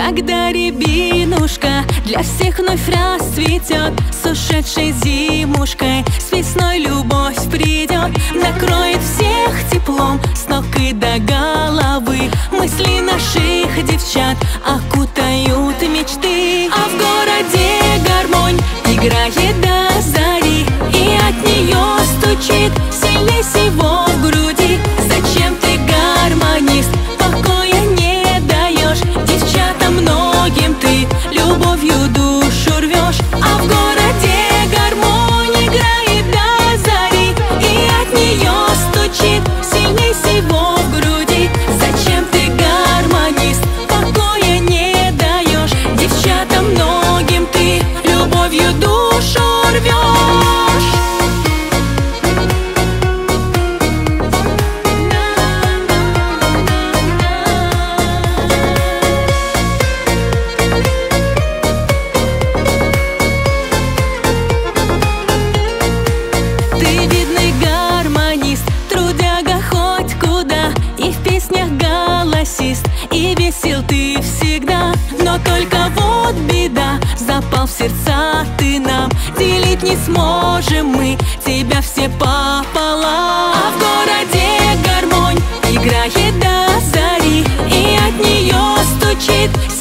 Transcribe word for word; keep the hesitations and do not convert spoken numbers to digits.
Когда рябинушка для всех вновь расцветет, с ушедшей зимушкой с весной любовь придет, накроет всех теплом с ног и до головы. Мысли наших девчат окутают мечты, а в городе гармонь играет до зари, и от нее стучит сильней всего в груди. Зачем ты, гармонист, покоя не даешь? Девчатам многим ты любовью душу рвешь, а в городе гармонь играет до зари, и от нее стучит сильней всего в груди. Зачем ты, гармонист, покоя не даешь? Девчатам многим ты любовью душу рвешь. И весел ты всегда, но только вот беда, запал в сердца ты нам, делить не сможем мы тебя все пополам. А в городе гармонь играет до зари, и от нее стучит